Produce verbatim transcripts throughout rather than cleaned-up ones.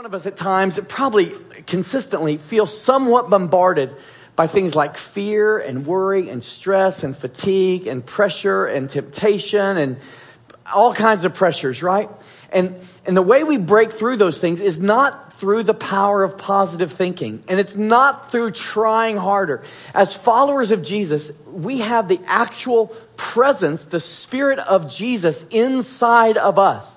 One of us at times, probably consistently, feels somewhat bombarded by things like fear and worry and stress and fatigue and pressure and temptation and all kinds of pressures, right? And and the way we break through those things is not through the power of positive thinking. And it's not through trying harder. As followers of Jesus, we have the actual presence, the Spirit of Jesus inside of us.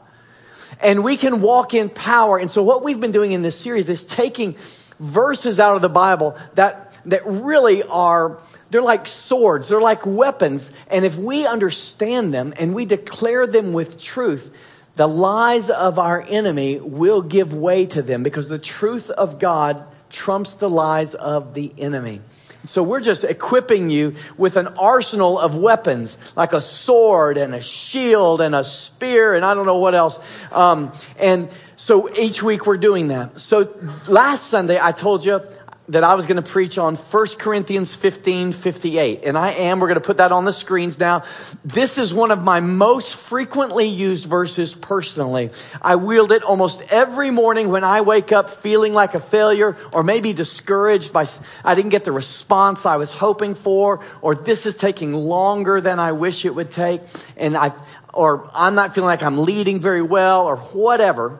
And we can walk in power. And so what we've been doing in this series is taking verses out of the Bible that, that really are, they're like swords. They're like weapons. And if we understand them and we declare them with truth, the lies of our enemy will give way to them because the truth of God trumps the lies of the enemy. So we're just equipping you with an arsenal of weapons, like a sword and a shield and a spear and I don't know what else. Um, and so each week we're doing that. So last Sunday I told you that I was going to preach on First Corinthians fifteen fifty-eight. And I am. We're going to put that on the screens now. This is one of my most frequently used verses personally. I wield it almost every morning when I wake up feeling like a failure or maybe discouraged by I didn't get the response I was hoping for, or this is taking longer than I wish it would take, and I or I'm not feeling like I'm leading very well or whatever.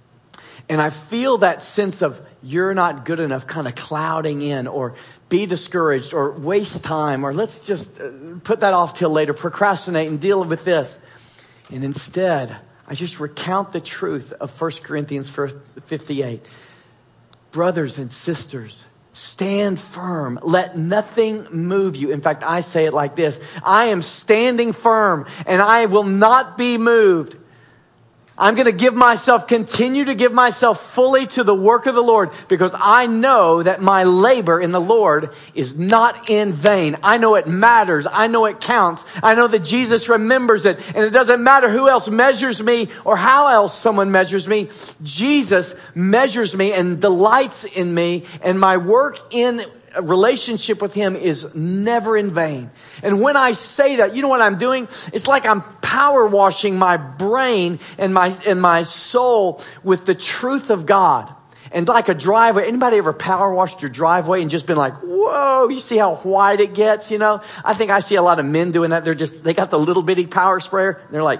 And I feel that sense of you're not good enough kind of clouding in, or be discouraged, or waste time, or let's just put that off till later, procrastinate and deal with this. And instead, I just recount the truth of First Corinthians fifty-eight. Brothers and sisters, stand firm. Let nothing move you. In fact, I say it like this. I am standing firm and I will not be moved. I'm going to give myself, continue to give myself fully to the work of the Lord because I know that my labor in the Lord is not in vain. I know it matters. I know it counts. I know that Jesus remembers it. And it doesn't matter who else measures me or how else someone measures me. Jesus measures me and delights in me, and my work in a relationship with Him is never in vain. And when I say that, you know what I'm doing? It's like I'm power washing my brain and my and my soul with the truth of God. And like a driveway, anybody ever power washed your driveway and just been like, whoa, you see how white it gets, you know? I think I see a lot of men doing that. They're just, they got the little bitty power sprayer. And they're like,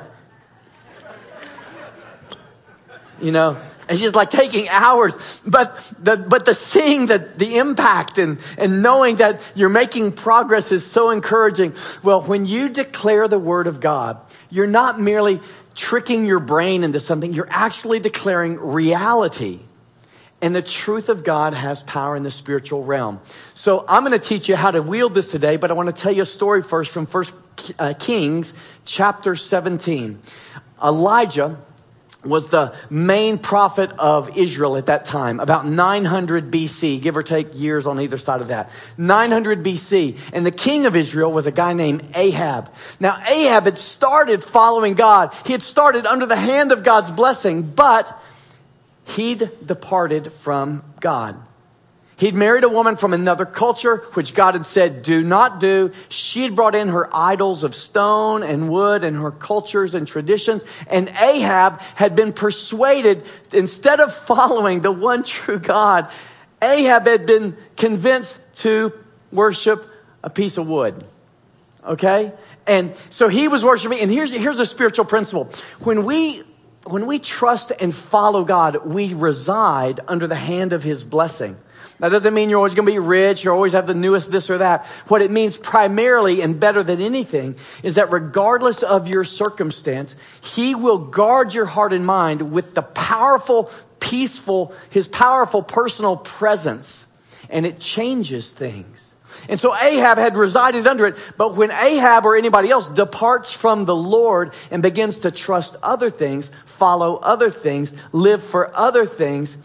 you know, it's just like taking hours, but the but the seeing the the impact and and knowing that you're making progress is so encouraging. Well, when you declare the word of God, you're not merely tricking your brain into something. You're actually declaring reality, and the truth of God has power in the spiritual realm. So I'm going to teach you how to wield this today, but I want to tell you a story first from First Kings chapter seventeen. Elijah was the main prophet of Israel at that time, about nine hundred B C, give or take years on either side of that. nine hundred B C. And the king of Israel was a guy named Ahab. Now, Ahab had started following God. He had started under the hand of God's blessing, but he'd departed from God. He'd married a woman from another culture, which God had said, do not do. She'd brought in her idols of stone and wood and her cultures and traditions. And Ahab had been persuaded, instead of following the one true God, Ahab had been convinced to worship a piece of wood. Okay? And so he was worshiping. And here's, here's a spiritual principle. When we, when we trust and follow God, we reside under the hand of His blessing. That doesn't mean you're always going to be rich, you always have the newest this or that. What it means primarily and better than anything is that regardless of your circumstance, He will guard your heart and mind with the powerful, peaceful, His powerful personal presence. And it changes things. And so Ahab had resided under it. But when Ahab or anybody else departs from the Lord and begins to trust other things, follow other things, live for other things,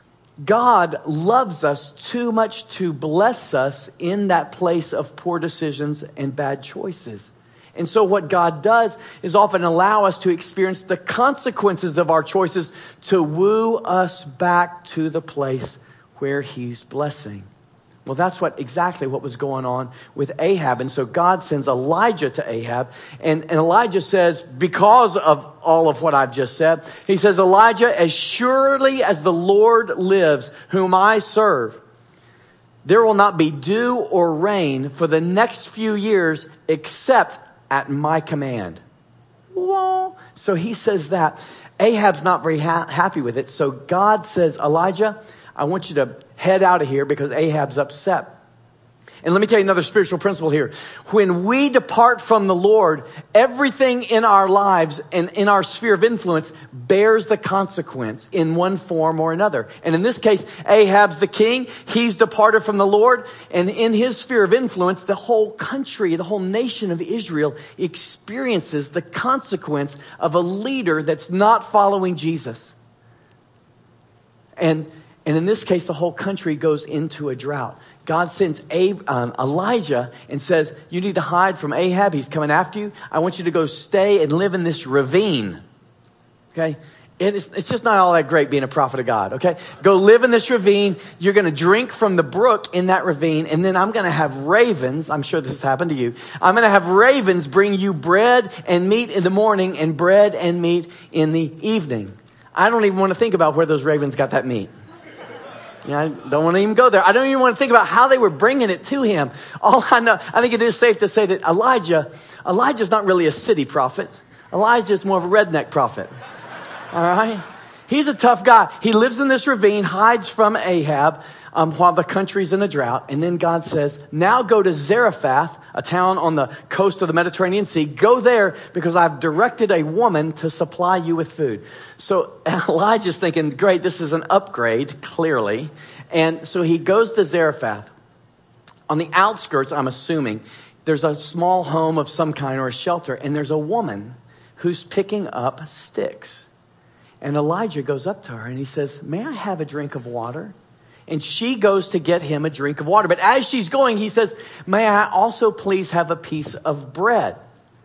God loves us too much to bless us in that place of poor decisions and bad choices. And so what God does is often allow us to experience the consequences of our choices to woo us back to the place where He's blessing. Well, that's what exactly what was going on with Ahab. And so God sends Elijah to Ahab. And, and Elijah says, because of all of what I've just said, he says, Elijah, as surely as the Lord lives, whom I serve, there will not be dew or rain for the next few years except at my command. Whoa. So he says that. Ahab's not very ha- happy with it. So God says, Elijah, I want you to head out of here because Ahab's upset. And let me tell you another spiritual principle here. When we depart from the Lord, everything in our lives and in our sphere of influence bears the consequence in one form or another. And in this case, Ahab's the king. He's departed from the Lord. And in his sphere of influence, the whole country, the whole nation of Israel experiences the consequence of a leader that's not following Jesus. And And in this case, the whole country goes into a drought. God sends Ab- um, Elijah and says, you need to hide from Ahab. He's coming after you. I want you to go stay and live in this ravine. Okay? It is, it's just not all that great being a prophet of God. Okay? Go live in this ravine. You're going to drink from the brook in that ravine. And then I'm going to have ravens. I'm sure this has happened to you. I'm going to have ravens bring you bread and meat in the morning and bread and meat in the evening. I don't even want to think about where those ravens got that meat. Yeah, I don't want to even go there. I don't even want to think about how they were bringing it to him. All I know, I think it is safe to say that Elijah, Elijah's not really a city prophet. Elijah's more of a redneck prophet. All right? He's a tough guy. He lives in this ravine, hides from Ahab um, while the country's in a drought. And then God says, now go to Zarephath, a town on the coast of the Mediterranean Sea. Go there because I've directed a woman to supply you with food. So Elijah's thinking, great, this is an upgrade, clearly. And so he goes to Zarephath. On the outskirts, I'm assuming, there's a small home of some kind or a shelter. And there's a woman who's picking up sticks. And Elijah goes up to her and he says, may I have a drink of water? And she goes to get him a drink of water. But as she's going, he says, may I also please have a piece of bread?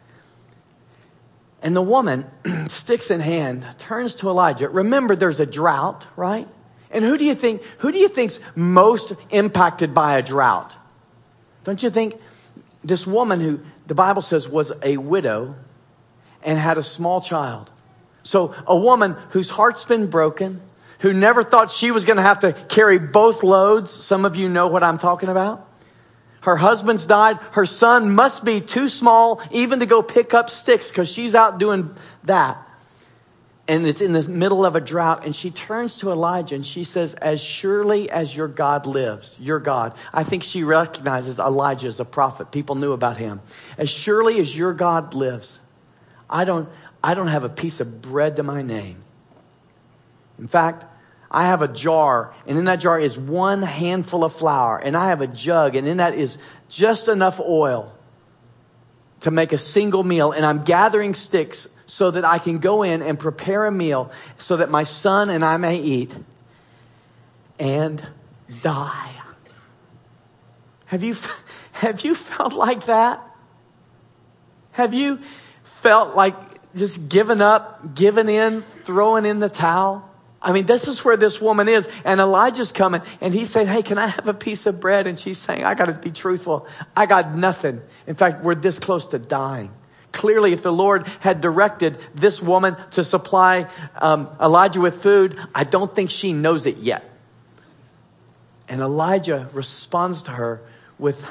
And the woman, sticks in hand, turns to Elijah. Remember, there's a drought, right? And who do you think, who do you think's most impacted by a drought? Don't you think this woman who the Bible says was a widow and had a small child? So a woman whose heart's been broken, who never thought she was going to have to carry both loads. Some of you know what I'm talking about. Her husband's died. Her son must be too small even to go pick up sticks because she's out doing that. And it's in the middle of a drought. And she turns to Elijah and she says, as surely as your God lives, your God. I think she recognizes Elijah as a prophet. People knew about him. As surely as your God lives, I don't, I don't have a piece of bread to my name. In fact, I have a jar, and in that jar is one handful of flour, and I have a jug, and in that is just enough oil to make a single meal, and I'm gathering sticks so that I can go in and prepare a meal so that my son and I may eat and die. Have you, have you felt like that? Have you felt like just giving up, giving in, throwing in the towel? I mean, this is where this woman is. And Elijah's coming and he's saying, hey, can I have a piece of bread? And she's saying, I got to be truthful. I got nothing. In fact, we're this close to dying. Clearly, if the Lord had directed this woman to supply um, Elijah with food, I don't think she knows it yet. And Elijah responds to her with,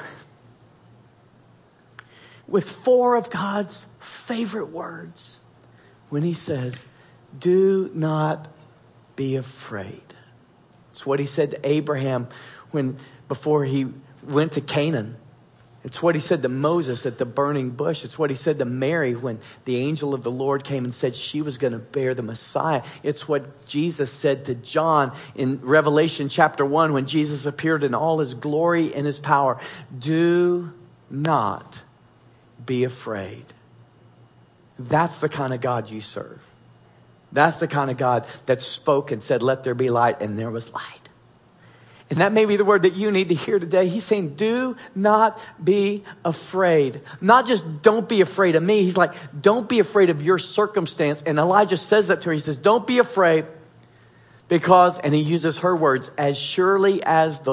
with four of God's favorite words when he says, do not be afraid. It's what he said to Abraham when before he went to Canaan. It's what he said to Moses at the burning bush. It's what he said to Mary when the angel of the Lord came and said she was going to bear the Messiah. It's what Jesus said to John in Revelation chapter one when Jesus appeared in all his glory and his power. Do not be afraid. That's the kind of God you serve. That's the kind of God that spoke and said, let there be light, and there was light. And that may be the word that you need to hear today. He's saying, do not be afraid. Not just don't be afraid of me. He's like, don't be afraid of your circumstance. And Elijah says that to her. He says, don't be afraid because, and he uses her words, as surely as the,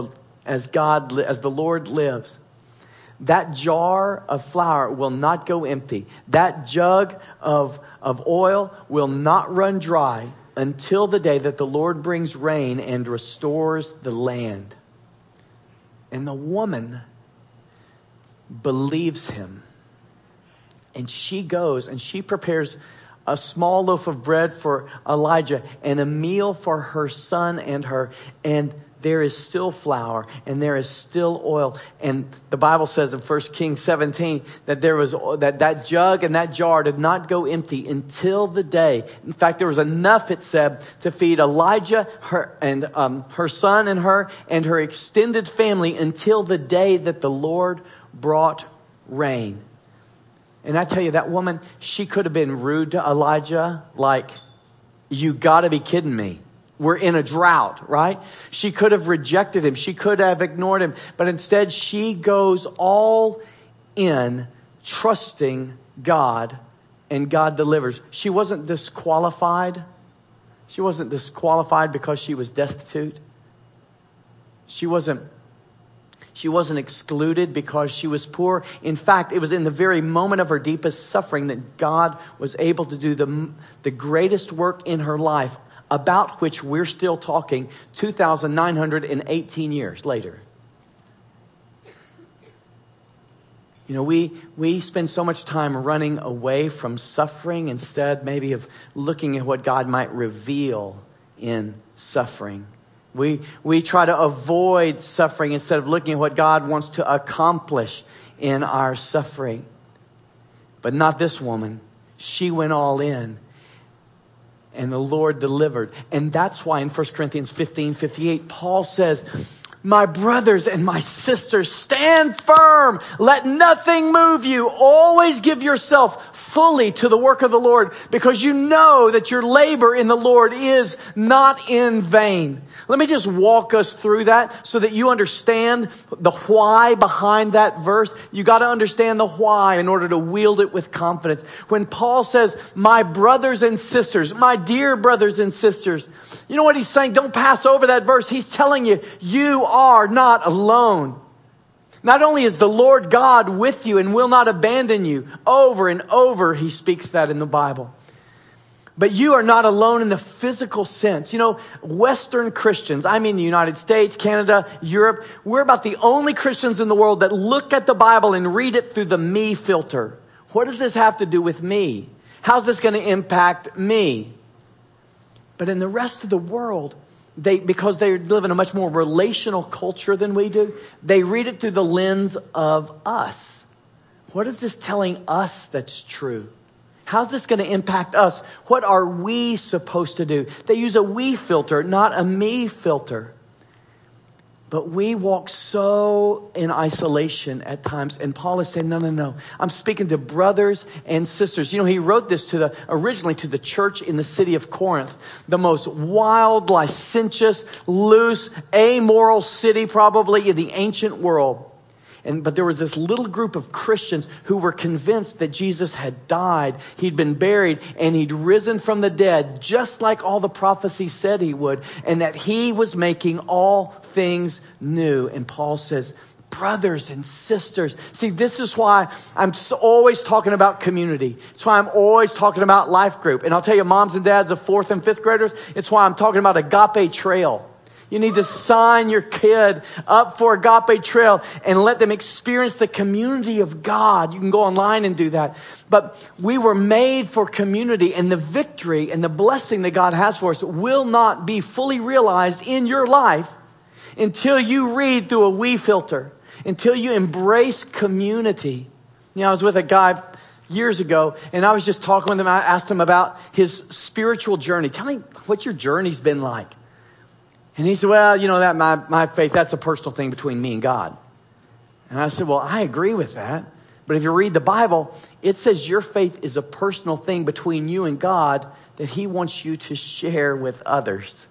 as God, li- as the Lord lives, that jar of flour will not go empty. That jug of, of oil will not run dry until the day that the Lord brings rain and restores the land. And the woman believes him. And she goes and she prepares a small loaf of bread for Elijah and a meal for her son and her. And there is still flour and there is still oil. And the Bible says in First Kings seventeen that there was that, that jug and that jar did not go empty until the day. In fact, there was enough, it said, to feed Elijah, her and um, her son and her and her extended family until the day that the Lord brought rain. And I tell you, that woman, she could have been rude to Elijah, like, you got to be kidding me. We're in a drought, right? She could have rejected him. She could have ignored him. But instead, she goes all in, trusting God, and God delivers. She wasn't disqualified. She wasn't disqualified because she was destitute. She wasn't She wasn't excluded because she was poor. In fact, it was in the very moment of her deepest suffering that God was able to do the, the greatest work in her life, about which we're still talking two thousand nine hundred eighteen years later. You know, we, we spend so much time running away from suffering instead maybe of looking at what God might reveal in suffering. We we try to avoid suffering instead of looking at what God wants to accomplish in our suffering. But not this woman. She went all in. And the Lord delivered. And that's why in First Corinthians fifteen fifty-eight, Paul says, my brothers and my sisters, stand firm. Let nothing move you. Always give yourself fully to the work of the Lord, because you know that your labor in the Lord is not in vain. Let me just walk us through that so that you understand the why behind that verse. You got to understand the why in order to wield it with confidence. When Paul says, my brothers and sisters, my dear brothers and sisters, you know what he's saying? Don't pass over that verse. He's telling you, you are not alone. Not only is the Lord God with you and will not abandon you, over and over he speaks that in the Bible. But you are not alone in the physical sense. You know, Western Christians, I mean the United States, Canada, Europe, we're about the only Christians in the world that look at the Bible and read it through the me filter. What does this have to do with me? How's this going to impact me? But in the rest of the world, they, because they live in a much more relational culture than we do, they read it through the lens of us. What is this telling us that's true? How's this going to impact us? What are we supposed to do? They use a we filter, not a me filter. But we walk so in isolation at times. And Paul is saying, no, no, no. I'm speaking to brothers and sisters. You know, he wrote this to the originally to the church in the city of Corinth, the most wild, licentious, loose, amoral city probably in the ancient world. And, but there was this little group of Christians who were convinced that Jesus had died, he'd been buried, and he'd risen from the dead, just like all the prophecies said he would, and that he was making all things new. And Paul says, brothers and sisters. See, this is why I'm so always talking about community. It's why I'm always talking about life group. And I'll tell you, moms and dads of fourth and fifth graders, it's why I'm talking about Agape Trail. You need to sign your kid up for Agape Trail and let them experience the community of God. You can go online and do that. But we were made for community, and the victory and the blessing that God has for us will not be fully realized in your life until you read through a we filter, until you embrace community. You know, I was with a guy years ago, and I was just talking with him. I asked him about his spiritual journey. Tell me what your journey's been like. And he said, well, you know, that my, my faith, that's a personal thing between me and God. And I said, well, I agree with that. But if you read the Bible, it says your faith is a personal thing between you and God that he wants you to share with others.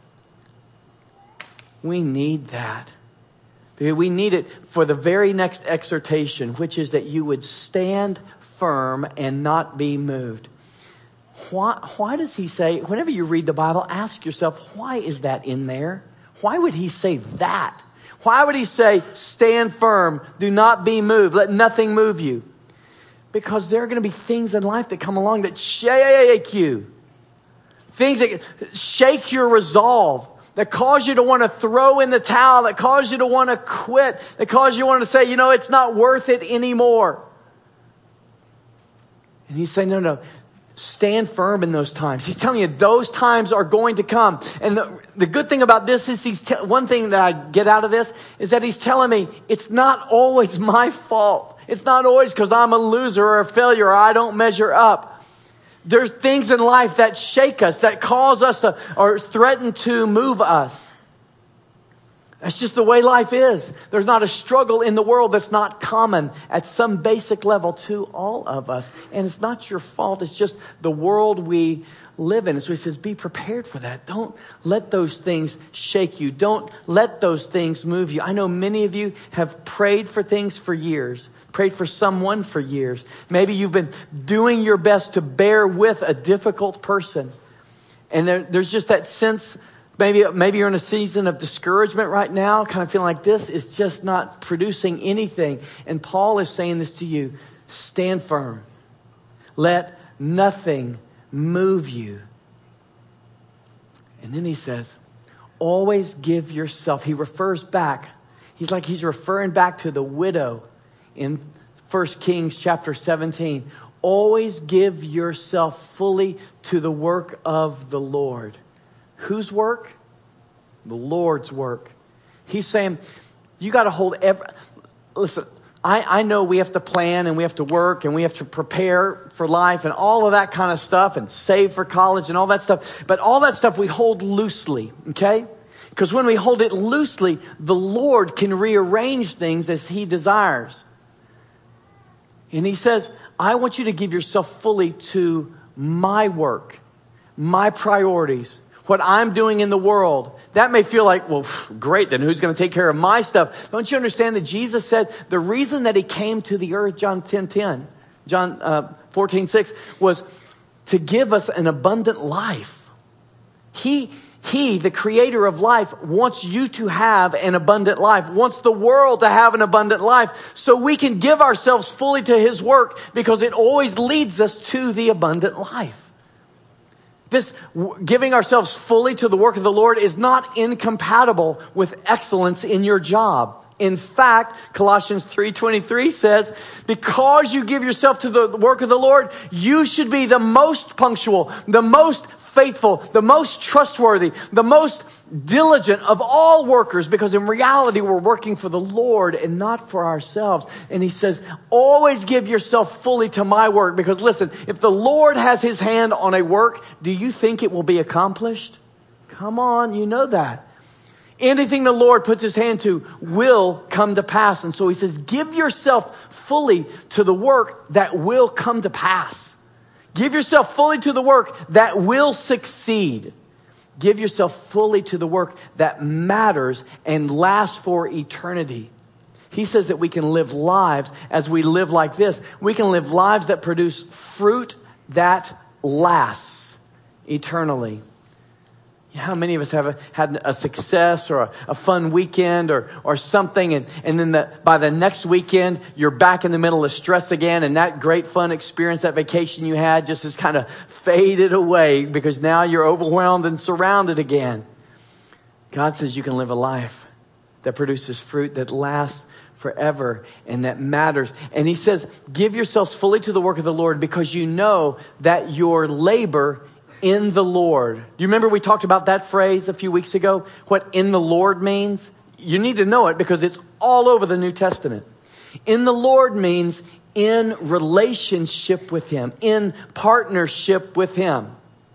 We need that. We need it for the very next exhortation, which is that you would stand firm and not be moved. Why, why does he say, whenever you read the Bible, ask yourself, why is that in there? Why would he say that? Why Why would he say, stand firm, do not be moved, let nothing move you? Because there are going to be things in life that come along that shake you. Things that shake your resolve, that cause you to want to throw in the towel, that cause you to want to quit, that cause you to want to say, you know, it's not worth it anymore. And he's saying, no, no, stand firm in those times. He's telling you those times are going to come. And the, the good thing about this is he's te- one thing that I get out of this is that he's telling me it's not always my fault. It's not always because I'm a loser or a failure or I don't measure up. There's things in life that shake us, that cause us to, or threaten to move us. That's just the way life is. There's not a struggle in the world that's not common at some basic level to all of us. And it's not your fault. It's just the world we live in. And so he says, be prepared for that. Don't let those things shake you. Don't let those things move you. I know many of you have prayed for things for years, prayed for someone for years. Maybe you've been doing your best to bear with a difficult person. And there, there's just that sense. Maybe, maybe you're in a season of discouragement right now, kind of feeling like this is just not producing anything. And Paul is saying this to you. Stand firm. Let nothing move you. And then he says, always give yourself. He refers back. He's like he's referring back to the widow in First Kings chapter seventeen. Always give yourself fully to the work of the Lord. Whose work? The Lord's work. He's saying, you got to hold every... Listen, I, I know we have to plan and we have to work and we have to prepare for life and all of that kind of stuff and save for college and all that stuff. But all that stuff we hold loosely, okay? Because when we hold it loosely, the Lord can rearrange things as He desires. And He says, I want you to give yourself fully to my work, my priorities, what I'm doing in the world. That may feel like, well, great, then who's going to take care of my stuff? Don't you understand that Jesus said the reason that He came to the earth, John ten ten, John uh, fourteen six, was to give us an abundant life. He, he, the creator of life, wants you to have an abundant life, wants the world to have an abundant life, so we can give ourselves fully to His work because it always leads us to the abundant life. This giving ourselves fully to the work of the Lord is not incompatible with excellence in your job. In fact, Colossians three twenty-three says, because you give yourself to the work of the Lord, you should be the most punctual, the most faithful, the most trustworthy, the most diligent of all workers, because in reality, we're working for the Lord and not for ourselves. And He says, always give yourself fully to my work, because listen, if the Lord has His hand on a work, do you think it will be accomplished? Come on, you know that. Anything the Lord puts His hand to will come to pass. And so He says, give yourself fully to the work that will come to pass. Give yourself fully to the work that will succeed. Give yourself fully to the work that matters and lasts for eternity. He says that we can live lives as we live like this. We can live lives that produce fruit that lasts eternally. How many of us have a, had a success or a, a fun weekend or or something, and, and then the, by the next weekend, you're back in the middle of stress again, and that great fun experience, that vacation you had just has kind of faded away because now you're overwhelmed and surrounded again. God says you can live a life that produces fruit that lasts forever and that matters. And He says, give yourselves fully to the work of the Lord because you know that your labor in the Lord. Do you remember we talked about that phrase a few weeks ago? What in the Lord means? You need to know it because it's all over the New Testament. In the Lord means in relationship with Him, in partnership with Him.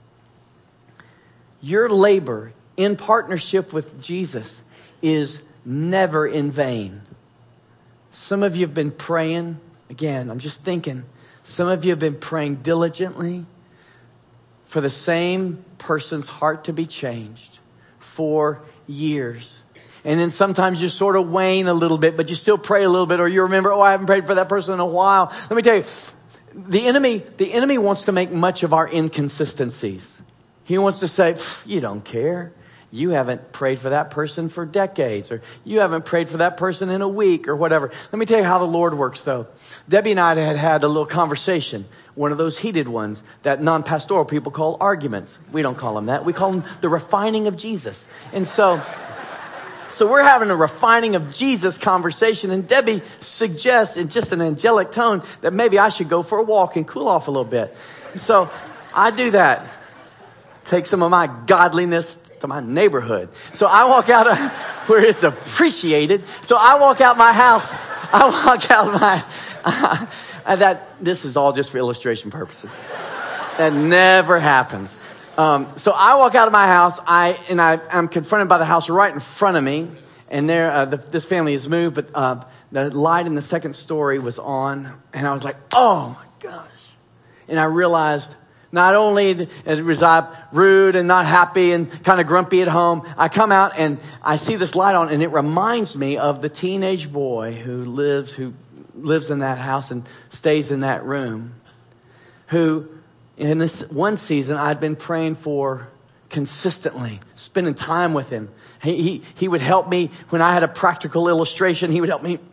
Your labor in partnership with Jesus is never in vain. Some of you have been praying. Again, I'm just thinking. Some of you have been praying diligently for the same person's heart to be changed for years. And then sometimes you sort of wane a little bit, but you still pray a little bit, or you remember, oh, I haven't prayed for that person in a while. Let me tell you, the enemy, the enemy wants to make much of our inconsistencies. He wants to say, you don't care. you haven't prayed for that person for decades, or you haven't prayed for that person in a week or whatever. Let me tell you how the Lord works though. Debbie and I had had a little conversation, one of those heated ones that non-pastoral people call arguments. We don't call them that. We call them the refining of Jesus. And so, so we're having a refining of Jesus conversation, and Debbie suggests in just an angelic tone that maybe I should go for a walk and cool off a little bit. And so I do that. Take some of my godliness to my neighborhood. So I walk out of where it's appreciated. So I walk out my house. I walk out my, uh, and that, this is all just for illustration purposes. That never happens. Um, so I walk out of my house, I, and I, I'm confronted by the house right in front of me. And there, uh, the, this family has moved, but, uh, the light in the second story was on. And I was like, oh my gosh. And I realized, not only was I rude and not happy and kind of grumpy at home, I come out and I see this light on, and it reminds me of the teenage boy who lives, who lives in that house and stays in that room, who in this one season I'd been praying for consistently, spending time with him. He, he, he would help me when I had a practical illustration. He would help me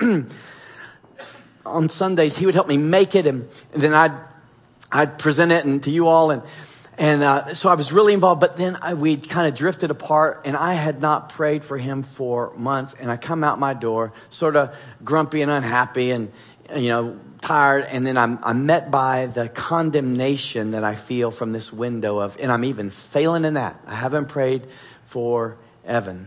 on Sundays. He would help me make it, and, and then I'd I'd present it and to you all, and and uh, so I was really involved. But then I, we kind of drifted apart, and I had not prayed for him for months. And I come out my door, sort of grumpy and unhappy, and you know tired. And then I'm I'm met by the condemnation that I feel from this window of, and I'm even failing in that. I haven't prayed for Evan,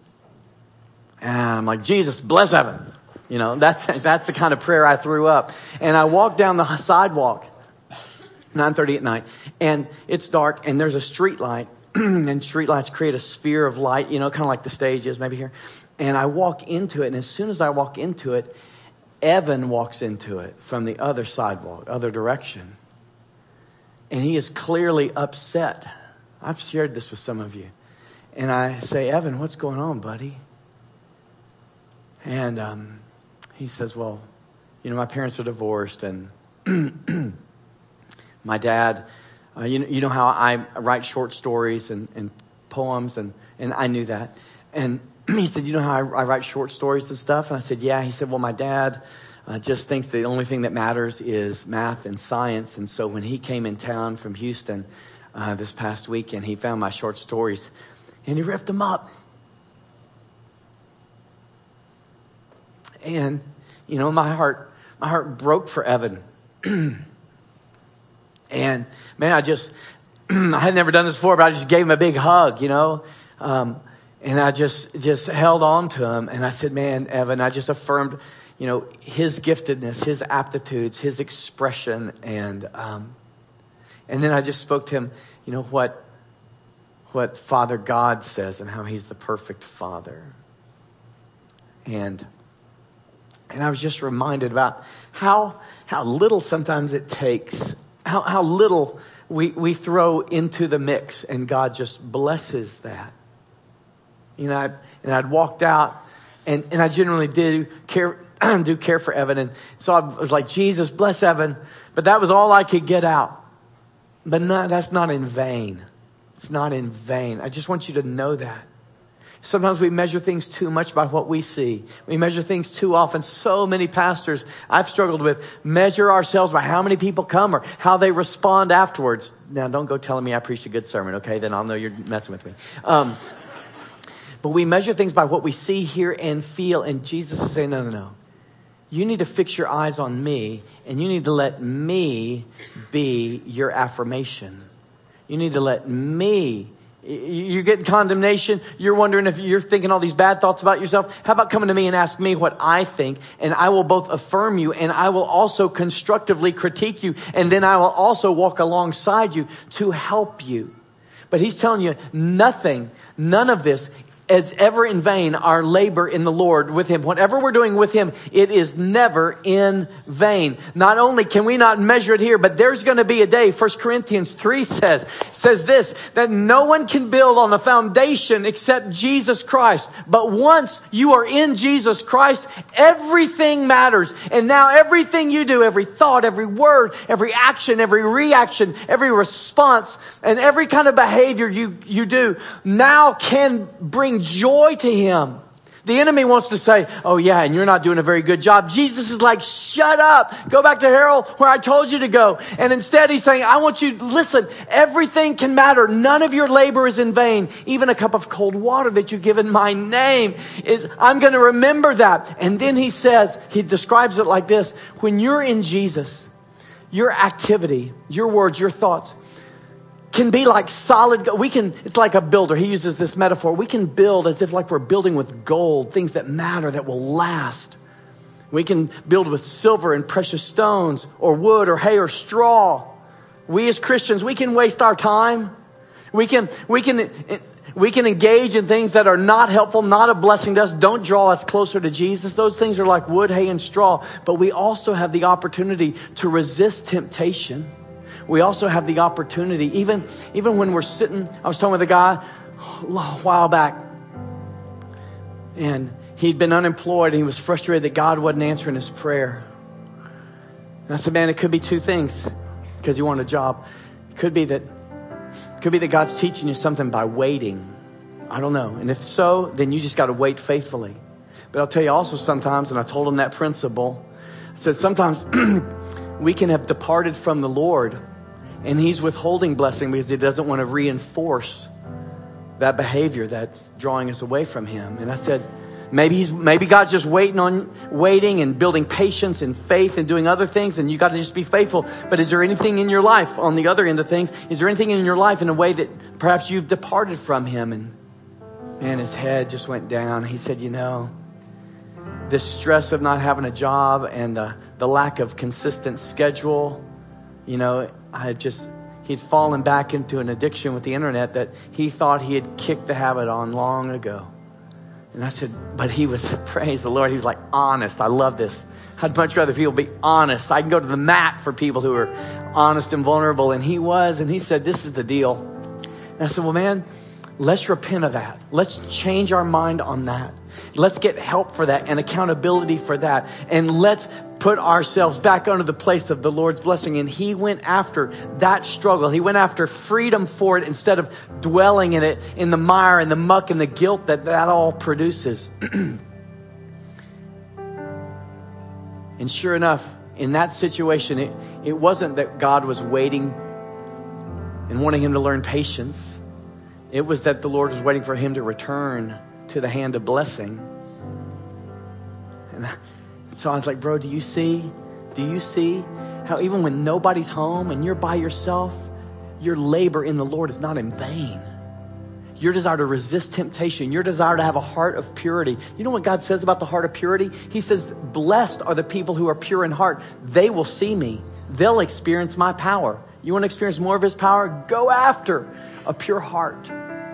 and I'm like, Jesus, bless Evan. You know that's that's the kind of prayer I threw up. And I walked down the sidewalk. nine thirty at night, and it's dark, and there's a street light, and street lights create a sphere of light, you know, kind of like the stage is maybe here. And I walk into it, and as soon as I walk into it, Evan walks into it from the other sidewalk, other direction. And he is clearly upset. I've shared this with some of you. And I say, Evan, what's going on, buddy? And um, he says, well, you know, my parents are divorced, and my dad, uh, you know, you know how I write short stories and, and poems, and, and I knew that. And he said, you know how I, I write short stories and stuff? And I said, yeah. He said, well, my dad uh, just thinks the only thing that matters is math and science. And so when he came in town from Houston uh, this past weekend, he found my short stories, and he ripped them up. And, you know, my heart, my heart broke for Evan. And man, I just, I had never done this before, but I just gave him a big hug, you know, um, and I just, just held on to him. And I said, man, Evan, I just affirmed, you know, his giftedness, his aptitudes, his expression. And, um, and then I just spoke to him, you know, what, what Father God says and how he's the perfect father. And, and I was just reminded about how, how little sometimes it takes. How, how little we, we throw into the mix, and God just blesses that. You know, I, and I'd walked out, and, and I generally did care, do care for Evan. And so I was like, Jesus, bless Evan. But that was all I could get out. But no, that's not in vain. It's not in vain. I just want you to know that. Sometimes we measure things too much by what we see. We measure things too often. So many pastors I've struggled with measure ourselves by how many people come or how they respond afterwards. Now, don't go telling me I preached a good sermon, okay? Then I'll know you're messing with me. Um, but we measure things by what we see, hear, and feel. And Jesus is saying, no, no, no. You need to fix your eyes on me, and you need to let me be your affirmation. You need to let me. You're getting condemnation. You're wondering if you're thinking all these bad thoughts about yourself. How about coming to me and ask me what I think, and I will both affirm you, and I will also constructively critique you, and then I will also walk alongside you to help you. But he's telling you nothing, none of this is ever in vain, our labor in the Lord with him. Whatever we're doing with him, it is never in vain. Not only can we not measure it here, but there's going to be a day, First Corinthians three says, says this, that no one can build on a foundation except Jesus Christ. But once you are in Jesus Christ, everything matters. And now everything you do, every thought, every word, every action, every reaction, every response, and every kind of behavior you, you do now can bring joy to him. The enemy wants to say, oh yeah, and you're not doing a very good job. Jesus is like, shut up. Go back to Harold where I told you to go. And instead he's saying, I want you, listen, everything can matter. None of your labor is in vain. Even a cup of cold water that you give in my name is, I'm going to remember that. And then he says, he describes it like this. When you're in Jesus, your activity, your words, your thoughts, can be like solid. We can, it's like a builder. He uses this metaphor. We can build as if like we're building with gold, things that matter, that will last. We can build with silver and precious stones or wood or hay or straw. We as Christians, we can waste our time. We can, we can, we can engage in things that are not helpful, not a blessing to us, don't draw us closer to Jesus. Those things are like wood, hay, and straw. But we also have the opportunity to resist temptation. We also have the opportunity, even, even when we're sitting, I was talking with a guy a while back, and he'd been unemployed, and he was frustrated that God wasn't answering his prayer. And I said, man, it could be two things, because you want a job. It could be that, it could be that God's teaching you something by waiting. I don't know. And if so, then you just got to wait faithfully. But I'll tell you also sometimes, and I told him that principle, I said sometimes we can have departed from the Lord, and he's withholding blessing because he doesn't want to reinforce that behavior that's drawing us away from him. And I said, maybe he's, maybe God's just waiting on, waiting and building patience and faith and doing other things, and you got to just be faithful. But is there anything in your life on the other end of things? Is there anything in your life in a way that perhaps you've departed from him? And man, his head just went down. He said, you know, this stress of not having a job and the, the lack of consistent schedule, you know, I had just, he'd fallen back into an addiction with the internet that he thought he had kicked the habit on long ago. And I said, but he was, praise the Lord, he was like honest. I love this. I'd much rather people be honest. I can go to the mat for people who are honest and vulnerable. And he was, and he said, this is the deal. And I said, well, man, let's repent of that. Let's change our mind on that. Let's get help for that and accountability for that. And let's put ourselves back under the place of the Lord's blessing. And he went after that struggle. He went after freedom for it instead of dwelling in it, in the mire and the muck and the guilt that that all produces. And sure enough, in that situation, it, it wasn't that God was waiting and wanting him to learn patience. It was that the Lord was waiting for him to return to the hand of blessing. And so I was like, bro, do you see? Do you see how even when nobody's home and you're by yourself, your labor in the Lord is not in vain? Your desire to resist temptation, your desire to have a heart of purity. You know what God says about the heart of purity? He says, blessed are the people who are pure in heart. They will see me. They'll experience my power. You want to experience more of his power? Go after a pure heart.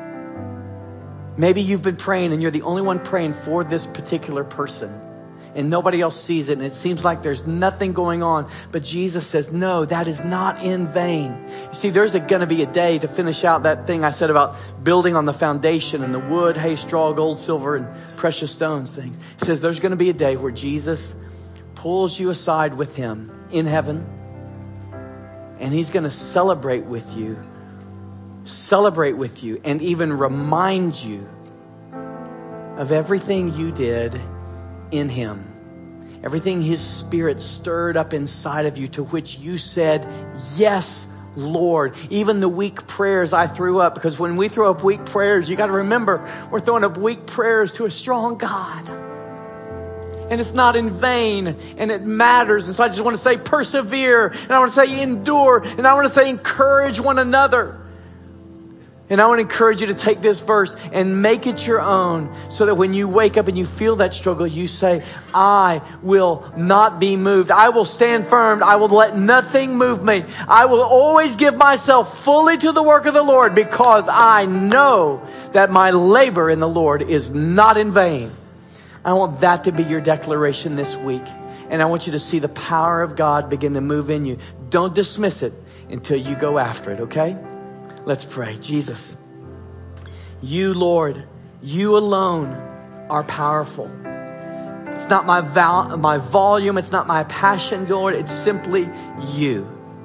Maybe you've been praying and you're the only one praying for this particular person, and nobody else sees it, and it seems like there's nothing going on. But Jesus says, no, that is not in vain. You see, there's going to be a day, to finish out that thing I said about building on the foundation and the wood, hay, straw, gold, silver, and precious stones things. He says there's going to be a day where Jesus pulls you aside with him in heaven, and he's going to celebrate with you, celebrate with you, and even remind you of everything you did in him. Everything his Spirit stirred up inside of you, to which you said, yes, Lord. Even the weak prayers I threw up, because when we throw up weak prayers, you got to remember, we're throwing up weak prayers to a strong God. And it's not in vain, and it matters. And so I just want to say persevere, and I want to say endure, and I want to say encourage one another. And I want to encourage you to take this verse and make it your own so that when you wake up and you feel that struggle, you say, I will not be moved. I will stand firm. I will let nothing move me. I will always give myself fully to the work of the Lord because I know that my labor in the Lord is not in vain. I want that to be your declaration this week. And I want you to see the power of God begin to move in you. Don't dismiss it until you go after it, okay? Let's pray. Jesus, you, Lord, you alone are powerful. It's not my val- my volume. It's not my passion, Lord. It's simply you.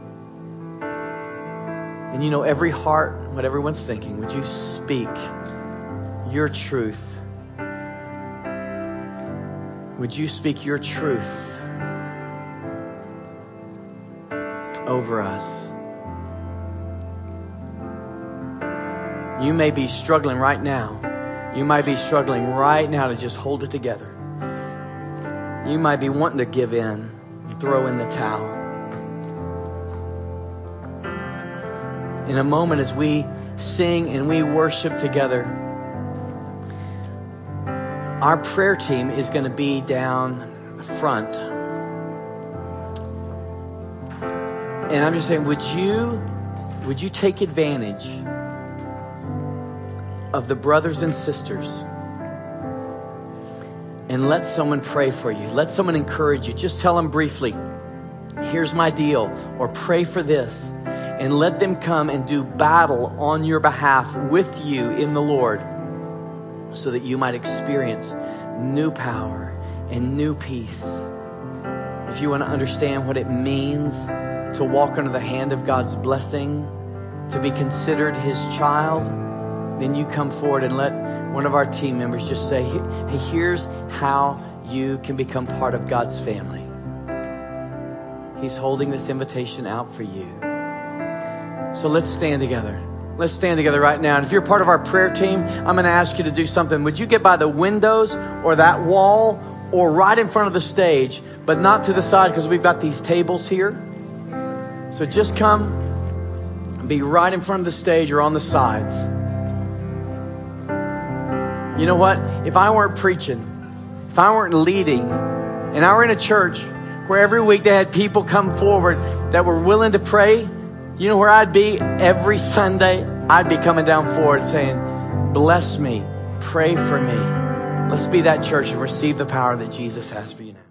And you know every heart, what everyone's thinking. Would you speak your truth? Would you speak your truth over us? You may be struggling right now. You might be struggling right now to just hold it together. You might be wanting to give in, throw in the towel. In a moment as we sing and we worship together, our prayer team is going to be down front. And I'm just saying, would you, would you take advantage of the brothers and sisters and let someone pray for you. Let someone encourage you. Just tell them briefly, here's my deal, or pray for this, and let them come and do battle on your behalf with you in the Lord so that you might experience new power and new peace. If you want to understand what it means to walk under the hand of God's blessing, to be considered his child, then you come forward and let one of our team members just say, hey, here's how you can become part of God's family. He's holding this invitation out for you. So let's stand together. Let's stand together right now. And if you're part of our prayer team, I'm going to ask you to do something. Would you get by the windows or that wall or right in front of the stage, but not to the side because we've got these tables here. So just come and be right in front of the stage or on the sides. You know what? If I weren't preaching, if I weren't leading, and I were in a church where every week they had people come forward that were willing to pray, you know where I'd be every Sunday? I'd be coming down forward saying, bless me, pray for me. Let's be that church and receive the power that Jesus has for you now.